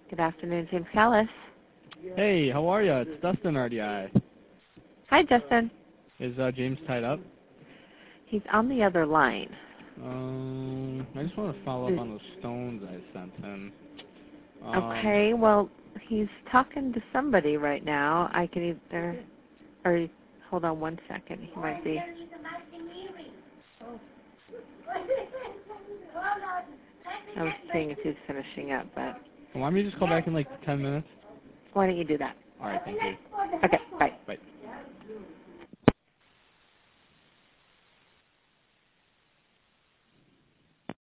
Good afternoon, James Callis. Hey, how are you? It's Dustin RDI. Hi, Justin. Is James tied up? He's on the other line. I just want to follow up on those stones I sent him. Okay, well, he's talking to somebody right now. I can either, or hold on one second. He might be. I was seeing if he's finishing up, but. Why don't you just call back in like 10 minutes? Why don't you do that? All right, thank you. Okay, bye. Bye.